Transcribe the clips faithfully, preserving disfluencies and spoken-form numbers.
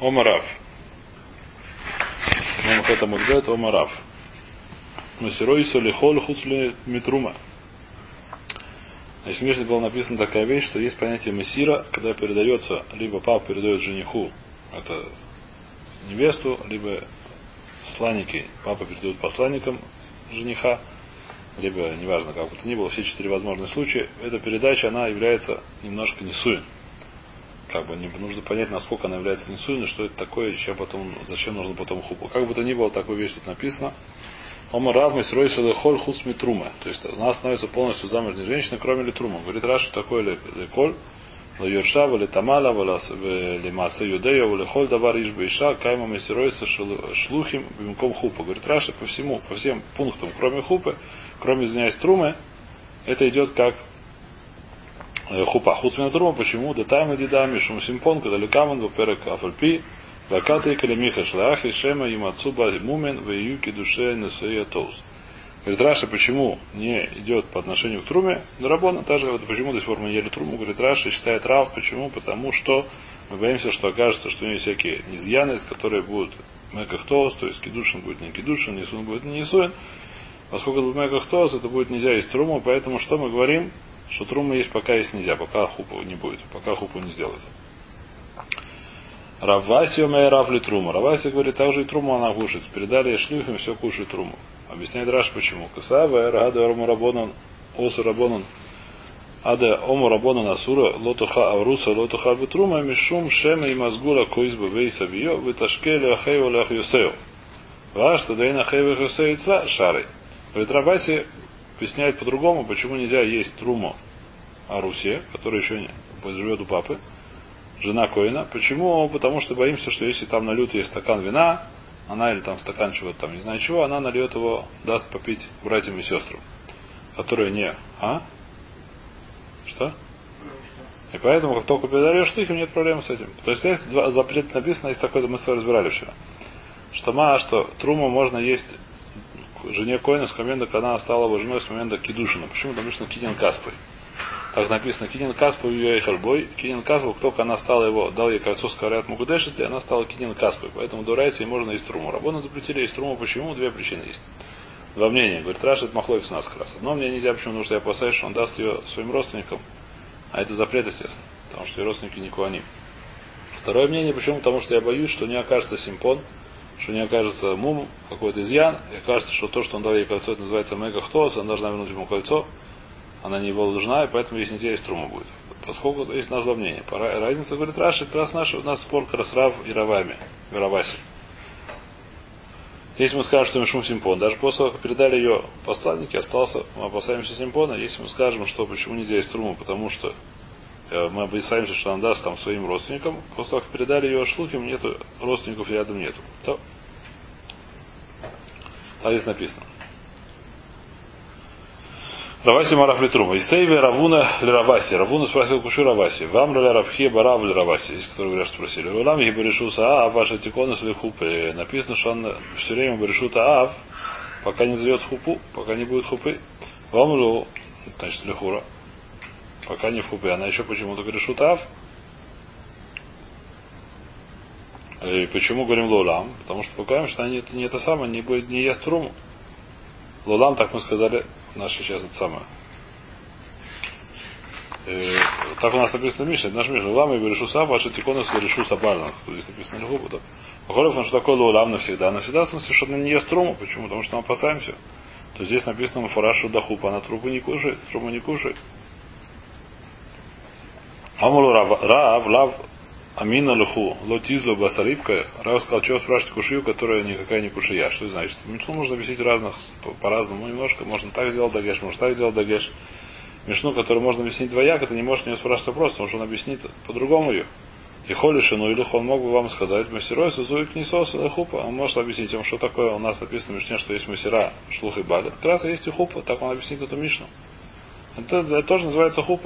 Омарав. Ну, это мудбет Омарав. Масиройса лихол хуцли митрума. Значит, в Мишне было написано такая вещь, что есть понятие мессира, когда передается, либо папа передает жениху, это невесту, либо посланники, папа передает посланникам жениха, либо, неважно, как бы то ни было, все четыре возможные случаи, эта передача, она является немножко несуин. Как бы не нужно понять, насколько она является несуиной, что это такое, чем потом, зачем нужно потом хупу. Как бы то ни было, такую вещь тут написано. Омарав мисройса лехоль хуц митрума. То есть она становится полностью замужней женщиной, кроме литрума. Говорит Раши, что такое леколь, лайоршава, литамала, лимаса юдея, лехоль давар ишбейша, кайма мисройса шлухим, бимком хупа. Говорит Раши, по всему, по всем пунктам, кроме хупы, кроме, извиняюсь, трумы, это идет как хупа. Хуц митрума, почему? Детайма дидами, шум симпон, когда лекаман, во-первых, афальпи, Вакаты калемиха шлахи шема им отцуба мумен в июке душе несея тоус. Говорит Раша, почему не идет по отношению к труме? Дарабона, та же, вот почему до сих пор мы ели труму, говорит Раша, считает Рав, почему? Потому что мы боимся, что окажется, что у него всякие низъяны, которые будут меках тоус, то есть кидушин будет не кидушин, несун будет не несуин. Поскольку это будет меках тоус, это будет нельзя есть труму, поэтому что мы говорим? Что труму есть пока есть нельзя, пока хупу не будет, пока хупу не сделают. Раваси омей равли трума. Раваси говорит, также и труму она кушает. Передали шлюхам, все кушают труму. Объясняет Раш почему. Касава эргаде ому рабонан осу рабонан аде ому рабонан асура лотуха авруса лотуха бетрума мишум шема и мазгула коизба вейса вио выташкели ахею лях юсею. Ваш тадейн ахею юсею цва шары. Говорит Раваси объясняет по-другому, почему нельзя есть труму Арусе, который еще не живет у папы. Жена Коина. Почему? Потому что боимся, что если там нальют ей стакан вина, она или там стакан чего-то там, не знаю чего, она нальет его, даст попить братьям и сестрам, которые не... А? Что? И поэтому, как только передаешь шлихим, нет проблем с этим. То есть, есть два запрета написано, есть такое, мы с вами разбирали вчера. Что ма, что труму можно есть жене Коина с момента, когда она стала его женой с момента кидушина. Почему? Потому что кинен каспой. Так написано, кинин каспу ее и хальбой. Кинин каспу, только она стала его, дал ей кольцо с каварят мукудешит, и она стала кинин каспой. Поэтому дурайся, и можно есть труму. Рабона запретили есть труму. Почему? Две причины есть. Два мнения. Говорит, Раш, это махлойк с нас как раз. Одно мне нельзя, почему? Потому что я опасаюсь, что он даст ее своим родственникам. А это запрет, естественно. Потому что ее родственники не куаним. Второе мнение, почему? Потому что я боюсь, что не окажется симпон, что не окажется мум, какой-то изъян, и окажется, что то, что он дал ей кольцо, это называется мегахтос, она должна вернуть ему кольцо. Она не его должна, и поэтому есть нельзя есть трума будет. Поскольку есть у нас два мнения. Разница, говорит Раши, как раз наш, у нас спор как раз Рав и Равами, и Раваси. Если мы скажем, что Мишум Симпон, даже после того, как передали ее посланники, остался, мы опасаемся Симпона, если мы скажем, что почему нельзя есть труму, потому что э, мы опасаемся, что она даст там своим родственникам, после того, как передали ее шлухим, нету родственников рядом нету. То, так здесь написано. Раваси мараф литрума. Исейве Равуна ли Раваси. Равуна спросил куши Раваси. Вам ли Равхе барав ли Раваси. Есть, которые говорят, что спросили. Улам ей баришуса а ваша тикона сли хупы. Написано, что он все время баришута ав, пока не зовет хупу, пока не будет хупы. Вам лу, значит, лихура. Пока не в хупы. Она еще почему-то баришута ав. И почему говорим лулам? Потому что пока что они не это самое, не будет не ест труму. Лулам, так мы сказали, наши сейчас это самое. Э, так у нас написано в Мишне, наш Мишне. Лулам и берешу сав, ваши тиконы с берешу сабарна. Тут здесь написано лиху, да. Похоже, что такое лулам навсегда. Навсегда в смысле, что она не ест труму. Почему? Потому что мы опасаемся. То здесь написано фарашу дахупа, она трубу не кушает, труму не кушает. Амулу рав, рав, лав, амина луху, лотизлу басарибка. Рав сказал, что спрашивать кушию, которая никакая не кушия. Что это значит? Мишну можно объяснить разных, по-разному немножко. Можно так сделать дагеш, можно так сделать дагеш. Мишну, которую можно объяснить двояко, ты не можешь не спрашивать вопрос, потому что он объяснит по-другому ее. И холишину или он мог бы вам сказать, мастерой сузуик несос и хупа. Он может объяснить вам, что такое у нас написано в Мишне, что есть мастера, шлух и балет. Как раз есть и хупа, так он объяснит эту Мишну. Это, это тоже называется хупа.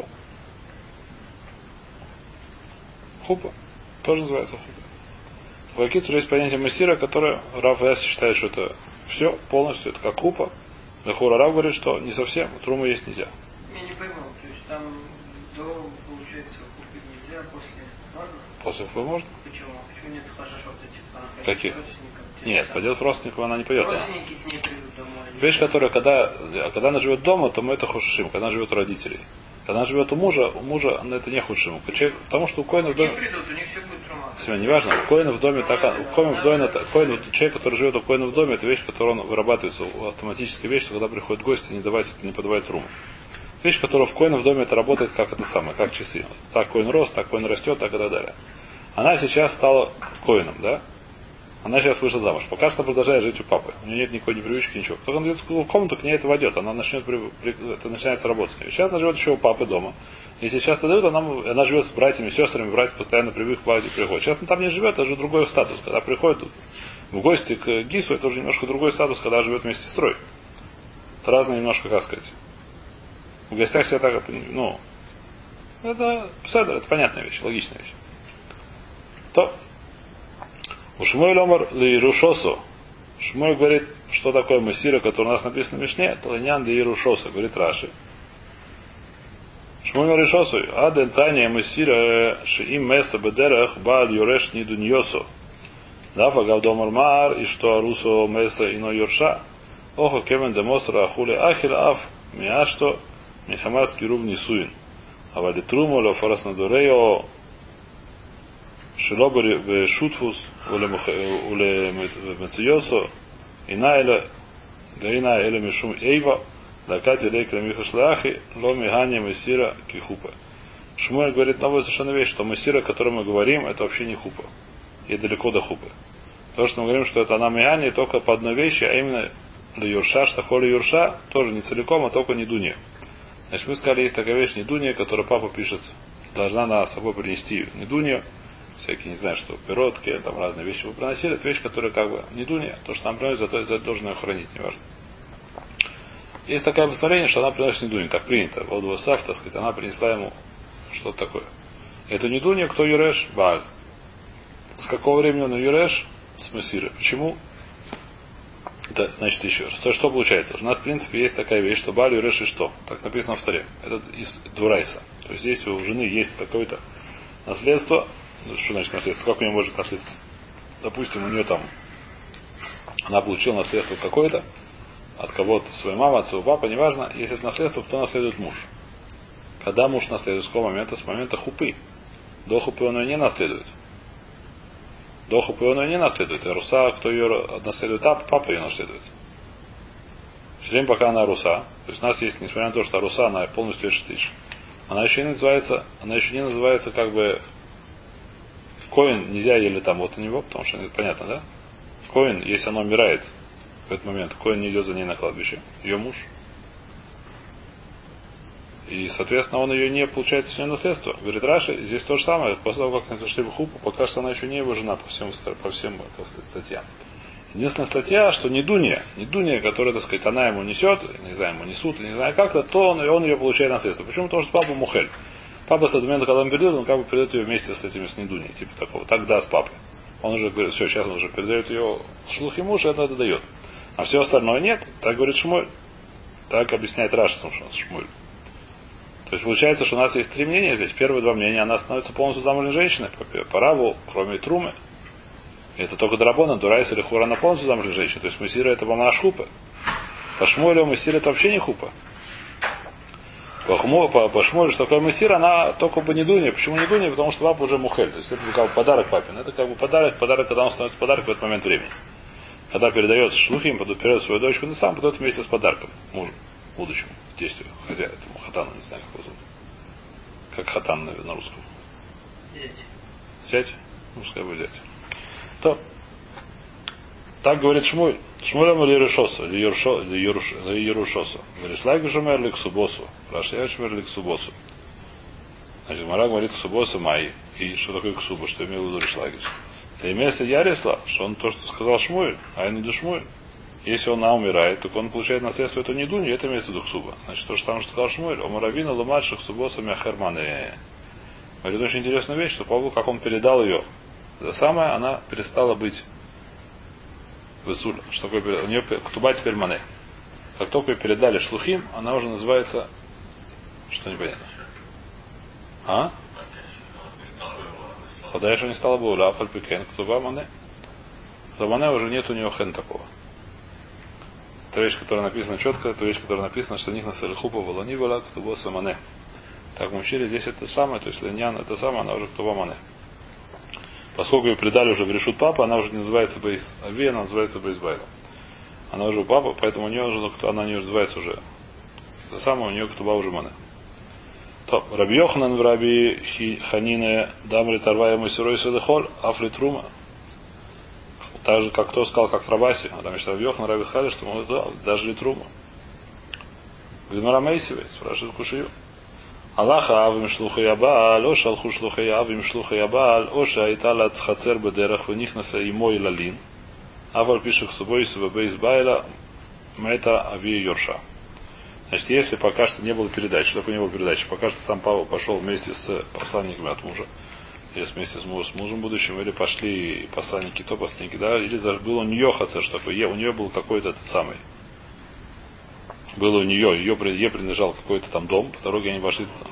Хупа. Тоже называется хупа. В Акицу есть понятие массира, которое Рав Эс считает, что это все полностью, это как хупа. Лехура Рав говорит, что не совсем, труму есть нельзя. Я не пойму, то есть там до, получается, хупы нельзя, после можно? После хупы можно? Почему? Почему нет хашашот этих? Каких? Нет, пойдет родственников, она не пойдет. Родственники к ней придут домой. Вещь, которая, когда, когда она живет дома, то мы это хушим, когда она живет у родителей. Когда она живет у мужа, у мужа это не хушим. Потому что у коина в доме... придут, у них все будет трума. Семен, неважно, у коина в доме так, у коина в доме, коин, человек, который живет у коина в доме, это вещь, которая он вырабатывается, автоматическая вещь, что когда приходят гости, не давать, не подавать труму. Вещь, которая в коина в доме, это работает как это самое, как часы. Так коин рос, так коин растет, так и так далее. Она сейчас стала коином, да? Она сейчас вышла замуж. Пока что она продолжает жить у папы. У нее нет никакой непривычки, ничего. Только она идет в комнату, к ней это войдет. Она начнет, это начинается работать с ней. Сейчас она живет еще у папы дома. Если часто дают, она, она живет с братьями, сестрами, братья постоянно привык к базе приходят. Сейчас она там не живет, это уже другой статус. Когда приходит в гости к Гису, это уже немножко другой статус, когда живет вместе с сестрой. Это разное немножко, как сказать. В гостях все так, ну, это, это понятная вещь, логичная вещь. То. У Шмуэль Омар Лирушосу. Шмуэль говорит, что такое Масира, который у нас написано в Мишне, Таланян Лирушоса, говорит Раши. Шмуэль Омар Лирушосу. Аден Таня Масира Шиим Меса Бедерах Бааль Юреш Нидуньосу. Дафа Гавдомар Мар и что Арусо Меса Ино Юрша. Охо Кевен Демосра Ахуле Ахил Аф Миашто Михамас Кируб Нисуин. Авали Трумо Лофарас Надурео Шилобари в Шутфус, уле Мациосо, Инайла, Гаина Эля Мишум Эйва, Дакати Лейкла Михашлахи, Ломи Ганя Мессира Кихупа. Шмуэль говорит новую совершенно вещь, что Мессира, о которой мы говорим, это вообще не хупа. И далеко до хупы. То, что мы говорим, что это она Миани, только по одной вещи, а именно Юрша, что холи Юрша, тоже не целиком, а только не Дуния. Значит, мы сказали, есть такая вещь, не Дуния, которую папа пишет, должна она с собой принести не Дунию. Всякие, не знаю, что пиротки, там разные вещи вы приносили. Это вещь, которая как бы не дуня, то, что нам приносит, зато за должен ее хранить, неважно. Есть такое постановление, что она приносит не дуня, так принято. Воду Васав, так сказать, она принесла ему что-то такое. Это не дуня, кто Юреш? Бааль. С какого времени он Юреш? С Мессиры. Почему? Это, значит, еще раз. То, что получается? У нас, в принципе, есть такая вещь, что Бааль Юреш и что? Так написано в Торе. Это из Дурайса. То есть, если у жены есть какое-то наследство, ну, что значит наследство? Как у нее может наследство? Допустим, у нее там она получила наследство какое-то от кого-то, своей мамы, от своего папы, неважно. Если это наследство, кто наследует муж? Когда муж наследует? С какого момента? С момента хупы. До хупы он ее не наследует. До хупы он ее не наследует. А руса, кто ее наследует, папа ее наследует. Все время, пока она руса. То есть у нас есть, несмотря на то, что руса, она полностью эшетиш. Она еще не называется, она еще не называется как бы коин нельзя еле там вот у него, потому что это понятно, да? Коин, если она умирает в этот момент, коин не идет за ней на кладбище. Ее муж. И, соответственно, он ее не получает с нее наследство. Говорит Раши, здесь то же самое. После того, как они зашли в хупу, пока что она еще не его жена по всем, по всем так сказать, статьям. Единственная статья, что не Дуния, не Дуния, которая, так сказать, она ему несет, не знаю, ему несут, не знаю как-то, то он, он ее получает наследство. Почему? Потому что папа Мухель. Папа с этого момента, когда он передает, он как бы передает ее вместе с этими с недуней, типа такого. Тогда с папой. Он уже говорит, все, сейчас он уже передает ее шлухи муж, и это, это дает. А все остальное нет. Так говорит Шмуэль. Так объясняет Раши Шмуэль. То есть получается, что у нас есть три мнения здесь. Первые два мнения, она становится полностью замужней женщиной, по, по раву, кроме Трумы. И это только Драбона, Дурайс или Хура, она полностью замужней женщиной. То есть Мессира это Бамаш Хупа. По Шмуэлю Мессира это вообще не Хупа. По, по, по Шмуэлю, что такое Мессира, она только бы не Дуня. Почему не Дуня? Потому что папа уже Мухель. То есть это как бы подарок папе. Это как бы подарок, подарок, когда он становится подарок в этот момент времени. Когда передает шлухим, передает свою дочку, он сам передает вместе с подарком мужу, будущему, тестю, хозяину, этому хатану, не знаю, как его зовут. Как хатан на, на русском. Зять. Зять? Ну, пускай будет зять. То. Так говорит Шмуль. Шмулем или Ерушосу, или Ерушосу. Верешлайк Жумер ли Ксубосу. Рашья Жумер ли Ксубосу. Значит, Мара говорит Ксубосу Май. И что такое Ксуба, что имел в виду Решлагиш? Для имеется Ярисла, что он то, что сказал Шмуль, а не Душмуль. Если он умирает, то он получает наследство эту не Дунью, это имеется в виду Ксуба. Значит, то же самое, что сказал Шмуль. Омаравина Лумадших Ксубоса Мяхерманы. Это очень интересная вещь, что Павлу, как он передал ее. Это самое, она перестала быть Высуль. Что такое? У нее Ктуба теперь Мане. Как только ее передали Шлухим, она уже называется. Что непонятно. А? Ходая, что не стало бы уля, фальпикен, ктуба мане. Ктуба мане уже нет у него хен такого. Это вещь, которая написана четко, это вещь, которая написана, что у них на салихупа волони была, ктуба самане. Так мы учили, здесь это самое, то есть линьян это самое, она уже ктуба мане. Поскольку ее предали уже в решут папа, она уже не называется бейс ави, она называется бейс байла. Она уже у папы, поэтому у нее уже, она не называется уже. Это самое, у нее ктуба уже мане. То, Раби Йоханан в Раби Ханине дамри тарвая мусирой седехоль, афри трума. Так же, как кто сказал, как Рабаси, а там еще Раби Йохан, Раби Хали, что могут, да, даже ли трума. Гимара Мейсивей, спрашивает Кушию. Аллаха авим шлуха ябааль, о шалху шлуха авим шлуха ябааль, о шаитала цхацер бедерах, вынихнаса и мой лалин. Авар пишет с собой себе бейс байла, мета ави йорша. Значит, если пока что не было передачи, что такое не было передачи, пока что сам Павел пошел вместе с посланниками от мужа, или вместе с мужем будущим, или пошли посланники то, посланники, да, или был у нее хацер, что такое, у нее был какой-то этот самый, было у нее, ее, ей принадлежал какой-то там дом, по дороге они пошли туда.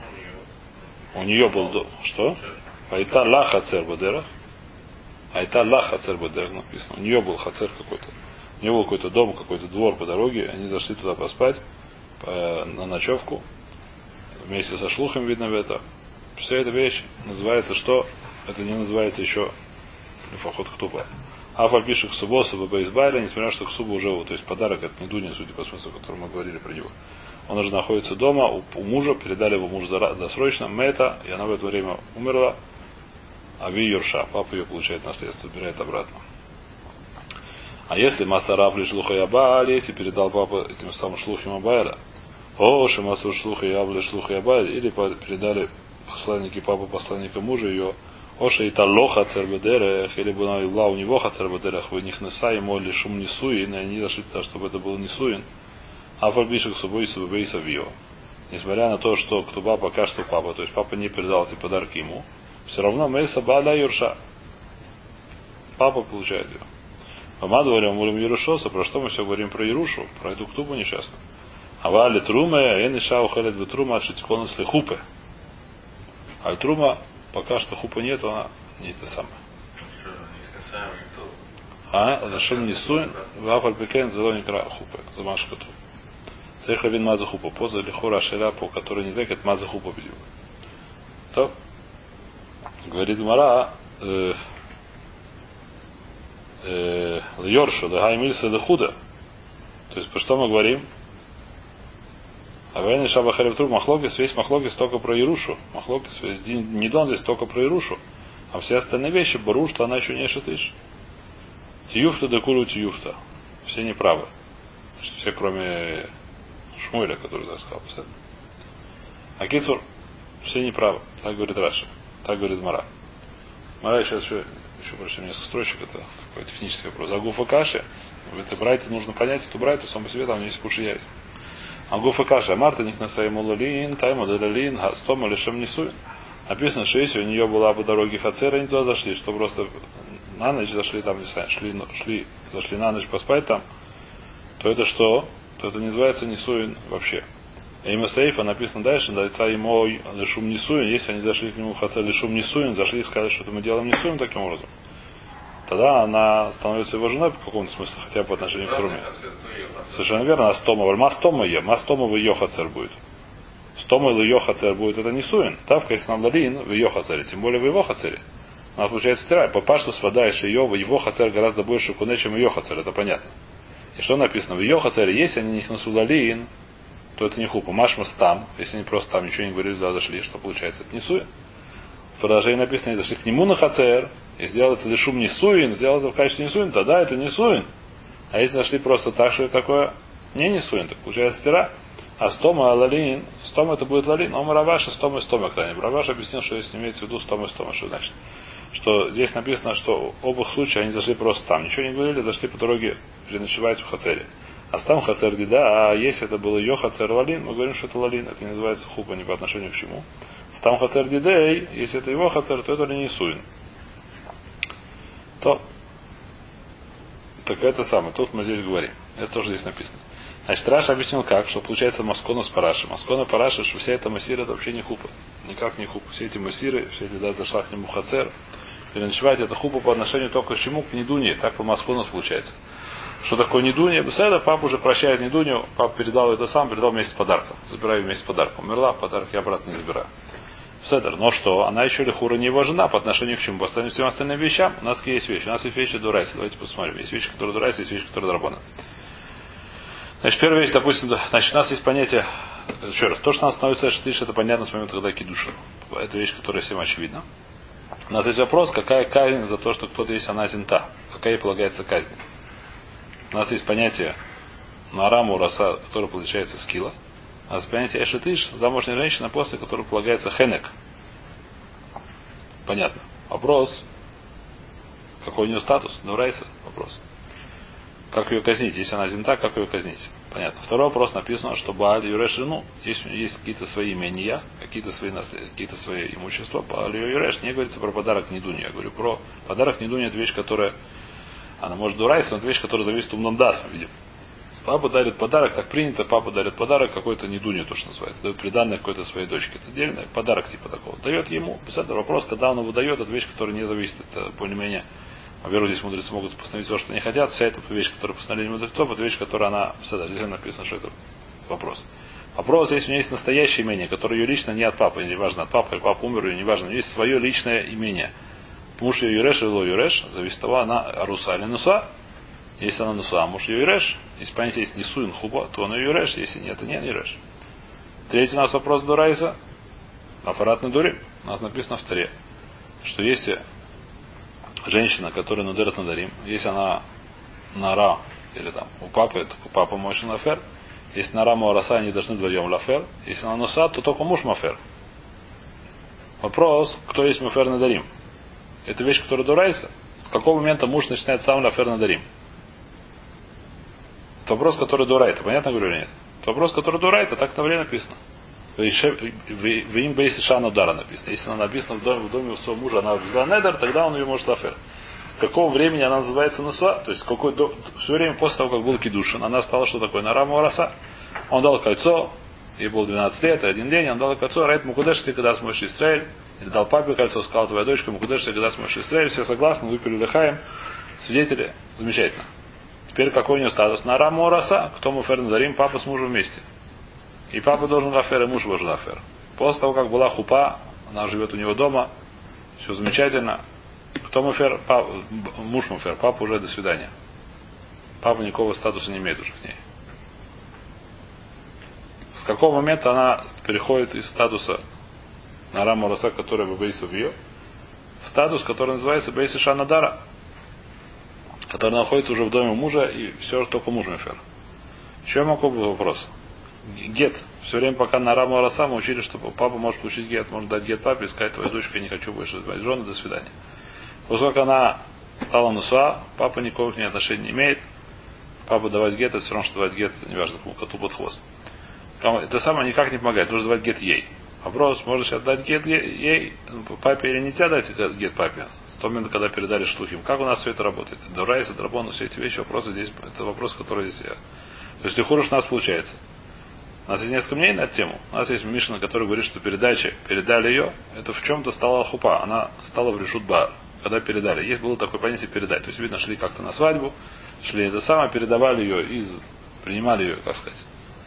У нее был дом, что? Айта ла хацер бадерах, айта ла хацер бадерах написано, у нее был хацер какой-то, у нее был какой-то дом, какой-то двор по дороге, они зашли туда поспать, на ночевку, вместе со шлухом видно в это. Вся эта вещь называется что? Это не называется еще фахот ктуба. А фальпишек субоса бейсбайля, несмотря на что ксуба уже, то есть подарок от Недуни, судя по смыслу, о котором мы говорили про него. Он уже находится дома, у, у мужа, передали его мужу досрочно, мета, и она в это время умерла, а ви юрша, папа ее получает наследство, убирает обратно. А если масарав лишь шлуха ябаль, если передал папа этим самым шлухим абайля, о, шимасу шлуха ябаль, шлуха ябаль, или передали посланники папы посланника мужа ее, о, шейта лоха цербедерех, или бы она была у него хацербедерех, вы них неса ему ли шум несуин, и они дошли туда, чтобы это был несуин, а фальбишек субой субой савио. Несмотря на то, что ктуба пока что папа, то есть папа не передал эти подарки ему, все равно мейса баля юрша. Папа получает ее. Помаду говорим, молим Ерушоса, про что мы все говорим про Ерушу, про эту ктубу несчастную. А вали труме, эн иша ухалет бы трума, шитикон если хупе. А трума, пока что хупа нету, она не это самое. А, зашим несуин, вафаль пекен, зелоникра хупе, замашка ту. Цеха вин маза хупа, поза лихора шеля, по которой не знаю, как маза хупа бедю. То, говорит Мара, Йорша, да гаймильса да худа. То есть, по что мы говорим? А войны шаба харевтру махлогис, весь махлогис только про Ерушу. Махлогис, не дон здесь только про Ерушу. А все остальные вещи, бару, что она еще не шатыш. Тиюфта да куру тиюфта. Все неправы. Все, кроме Шмуэля, который так сказал. А Кицур, все неправы. Так говорит Раша. Так говорит Мара. Мара сейчас еще еще больше несколько строчек, это такой технический вопрос. Агуфа каши, в этой брайте нужно понять эту брайту, сам по себе там есть куши есть. Агуфа каши, а Марта них насаиму лалин, тайму далалин, стома лишем несуин. Написано, что если у нее была по дороге хацера, они туда зашли, что просто на ночь зашли там, не знаю, шли, шли, зашли на ночь поспать там, то это что? То это не называется несуин вообще. Имя Сейфа написано дальше, дается ему лишум несуин, если они зашли к нему хацер лишум несуин, зашли и сказали, что это мы делаем несуин таким образом, тогда она становится его женой по какому-то смыслу, хотя бы по отношению к труме. Совершенно верно, а стома, мастома е, мастома в ее хацер будет. Стома или ее хацер будет, это несуин. Тавка, если нам лалин в ее хацере, тем более в его хацере. Она получается стирай. По что свадаешь ее, в его хацер гораздо больше куне, чем ее хацер, это понятно. И что написано? В ее хацере, если они них насулалин, то это не хупа. Машмас там, если они просто там ничего не говорили, туда зашли, что получается? Это не суин. В продолжении написано, они зашли к нему на хацер, и сделал это лишум не суин, сделал это в качестве не суин, тогда это не суин. А если зашли просто так, что это такое не не суин, так получается стира. А стома лалин, стома это будет лалин, ом раваша, стома и стома крайне. Раваш объяснил, что если имеется в виду стома и стома, что значит? Что здесь написано, что в оба случая они зашли просто там. Ничего не говорили, зашли по дороге переночевать в хацере. А там хацер дида, а если это было ее хацер лалин, мы говорим, что это лалин, это не называется хупа не по отношению к чему. Там хацер дидей, если это его хацер, то это не суин. То, так это самое, тут мы здесь говорим. Это тоже здесь написано. Значит, Раша объяснил как, что получается Маскона с Парашей. Маскона Параша, что вся эта массира это вообще не хупа. Никак не хупа. Все эти массиры, все эти да, зашлах не мухацер. Переночевать это хупа по отношению только к чему? К Недуне. Так по Маскону получается. Что такое Недунья? Беседа, папа уже прощает Недунью, папа передал это сам, передал вместе с подарком. Забираю вместе с подарком. Умерла, подарок я обратно не забираю. Седер. Но что? Она еще лихура не его жена по отношению к чему? По отношению к всем остальным вещам. У нас есть вещи. У нас есть вещи дурайса. Давайте посмотрим. Есть вещи, которые дурайса, есть вещи, которые драбана. Значит, первая вещь, допустим, значит, у нас есть понятие, еще раз, то, что у нас становится шатыш, это понятно с момента, когда кидуша. Это вещь, которая всем очевидна. У нас есть вопрос, какая казнь за то, что кто-то есть она зинта. Какая ей полагается казнь. У нас есть понятие нараму раса, которое получается скила. А за понятие эшетыш, замужняя женщина, после которой полагается хенек. Понятно. Вопрос. Какой у нее статус? Дурайса? Вопрос. Как ее казнить? Если она зинта, как ее казнить? Понятно. Второй вопрос. Написано, что Бааль Юреш жену, есть, есть какие-то свои имения, какие-то свои, наслед... какие-то свои имущества. Бааль Юреш. Не говорится про подарок Недуни. Я говорю про подарок Недуни. Это вещь, которая, она может дурайса, но это вещь, которая зависит умном дасом, видим. Папа дарит подарок, так принято, папа дарит подарок какой-то Недуне, то, что называется. Дает приданное какой-то своей дочке. Это отдельный подарок типа такого. Дает ему. Это вопрос, когда он его дает, это вещь, которая не зависит. Это более-менее. Во-первых, здесь мудрецы могут постановить то, что они хотят. Вся эта вещь, которая постановили мудрецов, это вещь, которая она... Здесь написано, что это вопрос. Вопрос, если у нее есть настоящее имение, которое ее лично не от папы, не важно, от папы или папа умер, или не важно, у нее есть свое личное имение. Муж ее юреш или ло юреш, зависит от того, она аруса или нуса. Если она нуса, а муж ее юреш, если понятие есть нисуин хуба, то он ее юреш, если нет, то не юреш. Третий у нас вопрос до Райса. Афарат на дуре. У нас написано в Таре, что если женщина, которая нудерет надарим, если она нара, или там у папы, то папа мощный нафер. Если нара муараса, они должны вдвоем лафер. Если она нуса, то только муж мафер. Вопрос, кто есть мафер надарим? Это вещь, которая дурайса. С какого момента муж начинает сам лафер надарим? Это вопрос, который дурайта. Понятно говорю или нет? Это вопрос, который дурайта, так на время написано. В им бейси шана удара написано. Если она написана в доме, в доме у своего мужа, она взяла недер, тогда он ее может лафер. С какого времени она называется насуа? То есть какой, до, все время после того, как был кидушин, она стала что такое? Нараму раса. Он дал кольцо, ей было двенадцать лет, и один день, он дал кольцо, Райт Мукудеш, ты когда сможешь Исраэль, или дал папе кольцо, сказал, твоя дочка Мукудеш, ты когда сможешь Исраэль, все согласны, выпили лихаем, свидетели, замечательно. Теперь какой у нее статус? Нараму раса, кто мы фер надарим, папа с мужем вместе. И папа должен лафер, и муж должен лафер. После того, как была хупа, она живет у него дома, все замечательно. Кто муфер? Пап, муж муфер, папа уже до свидания. Папа никакого статуса не имеет уже к ней. С какого момента она переходит из статуса Нараму Раса, который в Бейсу в ее, в статус, который называется Бейси Шанадара, который находится уже в доме мужа, и все только муж муфер. Еще я могу был вопрос. Гет. Все время, пока на Раму Раса мы учили, что папа может получить гет, может дать гет папе и сказать, твоя дочка, я не хочу больше звать жены, до свидания. Поскольку она стала нусуа, папа никакого к ней отношения не имеет. Папа давать гет, это все равно, что давать гет, неважно, кому коту под хвост. Это самое никак не помогает, нужно давать гет ей. Вопрос, можешь отдать гет ей, папе или нельзя дать гет папе? С того момента, когда передали шлухим. Как у нас все это работает? Дурайса, драбон, все эти вещи, вопросы здесь, это вопрос, который здесь я. То есть, лихура у нас получается. У нас есть несколько мнений на эту тему. У нас есть Мишна, который говорит, что передача, передали ее, это в чем-то стала хупа. Она стала в решут бар, когда передали. Есть было такое понятие передать. То есть, видно, шли как-то на свадьбу, шли это самое, передавали ее из, принимали ее, как сказать,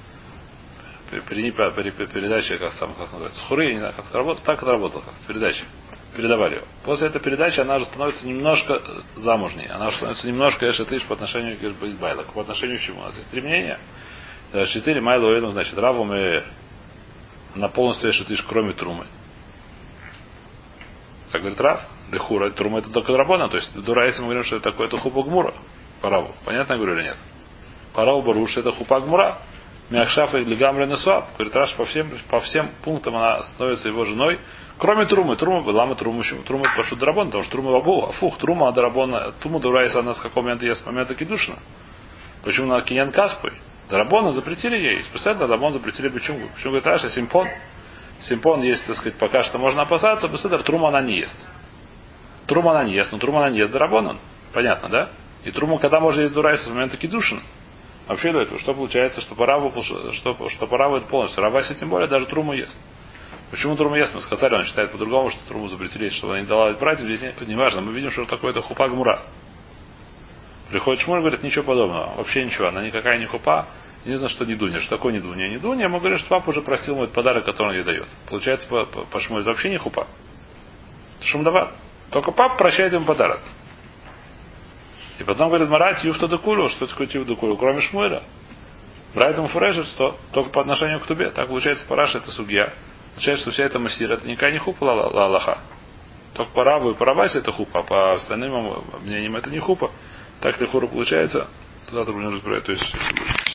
передача, как сам, как называется, хуры, я не знаю, как это работает, так это работало, как передача. Передавали ее. После этой передачи она же становится немножко замужней. Она становится немножко эшетыш по отношению к Байлаку. По отношению к чему? У нас есть три мнения. Четыре майло уэдом, значит, равом и на полностью эшетыш, кроме трумы. Так говорит Рав. Лехура, трума это только драбона. То есть дура, если мы говорим, что это такое, это хупа гмура. По Раву. Понятно я говорю или нет? По Раву Баруш это хупа гмура. Мяхшафа или гамре насуап. Говорит Раш, по всем, по всем пунктам она становится его женой. Кроме трумы. Трума была, мы труму, труму пошу драбон, потому что трума бабу, а фух, трума драбона, трума дура, если она с какого момента есть, с момента кидушна. Почему на киньян каспой? Драбона запретили ей. Специально Драбон запретили бычунгу. Почему говорит Раша, симпон. Симпон есть, так сказать, пока что можно опасаться, беседер, трума она не ест. Трума она не ест, но трума она не ест Драбонан. Понятно, да? И труму, когда можно есть дурайса с момента кидушина. Вообще до этого, что получается, что по Раву, что, что по Раву это полностью. Раваси тем более даже труму ест. Почему труму ест? Мы сказали, он считает по-другому, что труму запретили, чтобы она не дала братьям. Здесь не, не важно. Мы видим, что такое это хупа гмура. Приходит Шмуль, говорит, ничего подобного. Вообще ничего. Она никакая не хупа. Не знаю, что не дуня. Что такое не дуня? Не дуня. Мы говорим, что папа уже простил ему этот подарок, который он ей дает. Получается, по, по, по Шмулю это вообще не хупа. Шумдавар. Только папа прощает ему подарок. И потом говорит, Марат, юфта декулю, что такое тив декулю, кроме Шмуэля. Брайт ему фурешит, что только по отношению к Тубе. Так получается, параша это судья. Получается, что вся эта масира, это никакая не хупа ла Аллаха. Только по Раву и по Равасе это хупа, а по остальным мнениям это не хупа. Так ты хуру получается, завтра будем разбирать. То есть